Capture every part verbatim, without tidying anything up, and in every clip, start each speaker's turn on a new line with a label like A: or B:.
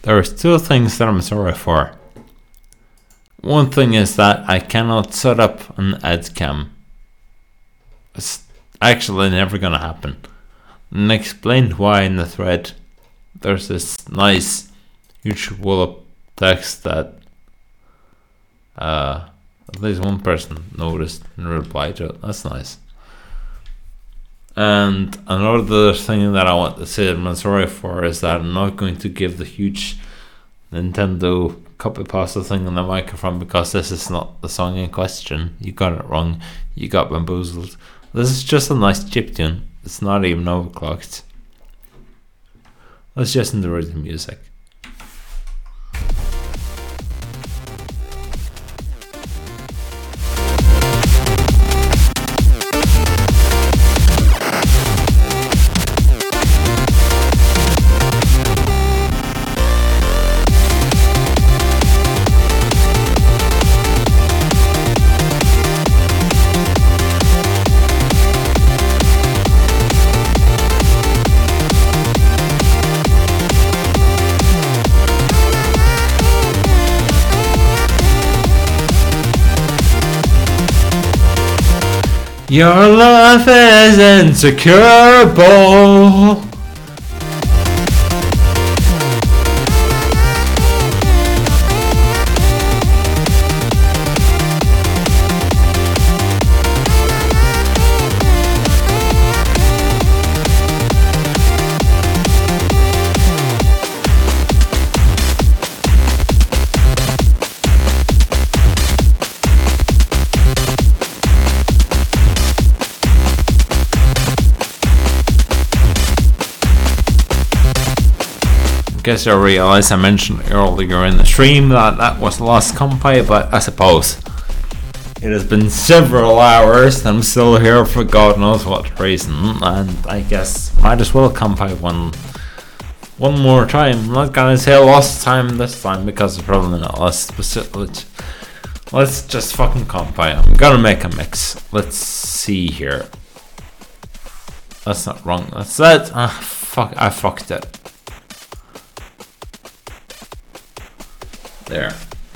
A: there's two things that I'm sorry for. One thing is that I cannot set up an ad cam. It's actually never gonna happen. And I explained why in the thread. There's this nice huge wall of text that uh, at least one person noticed and replied to it. That's nice. And another thing that I want to say that I'm sorry for is that I'm not going to give the huge Nintendo copy pasta thing on the microphone because this is not the song in question. You got it wrong. You got bamboozled. This is just a nice chiptune. It's not even overclocked. Let's just enjoy the music. Your love is insecurable. Guess I realized I mentioned earlier in the stream that that was the last compay, but I suppose it has been several hours and I'm still here for God knows what reason, and I guess might as well compay one one more time. I'm not gonna say lost time this time because it's probably not lost, but let's just fucking compay. I'm gonna make a mix. Let's see here. That's not wrong. That's that. Ah, fuck! I fucked it. There.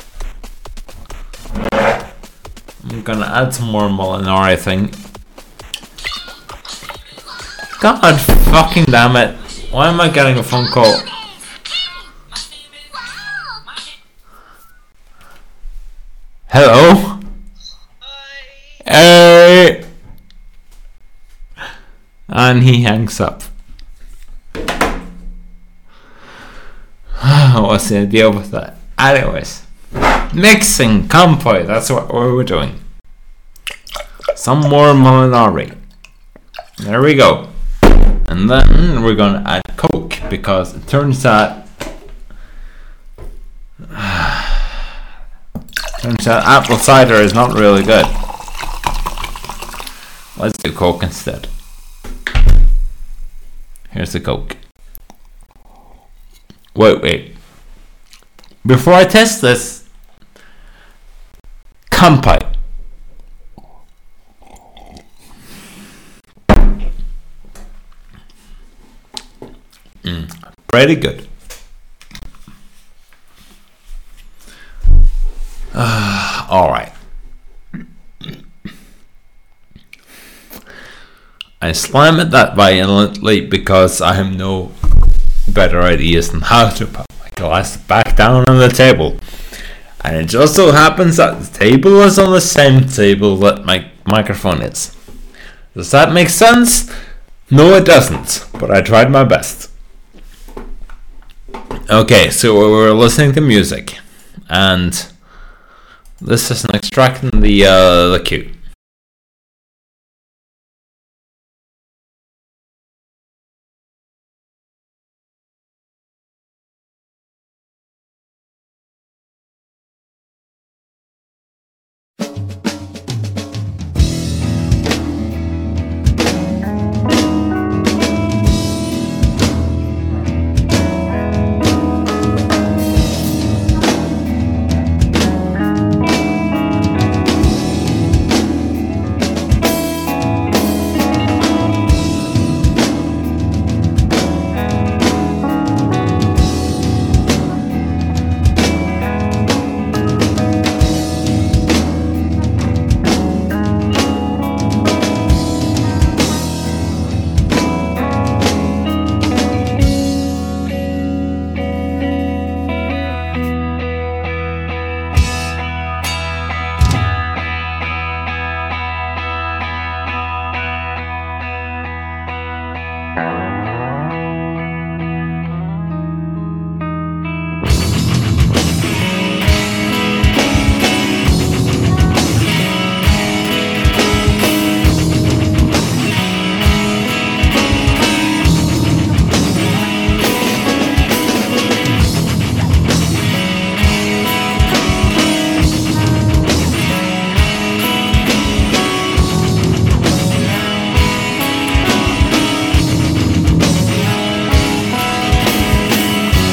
A: I'm gonna add some more Molinari, I think. God fucking damn it. Why am I getting a phone call? Hello? Hey! And he hangs up. What's the idea with that? Anyways, mixing compay, that's what we were doing. Some more Molinari. There we go. And then we're gonna add Coke because it turns out turns out apple cider is not really good. Let's do Coke instead. Here's the Coke. Wait, wait. Before I test this, compay. Mm, pretty good. Uh, all right. I slam it that violently because I have no better ideas than how to put my glass back down on the table. And it just so happens that the table is on the same table that my microphone is. Does that make sense? No, it doesn't, but I tried my best. Okay, so we were listening to music, and this is an extracting the uh, the cue.
B: Bye.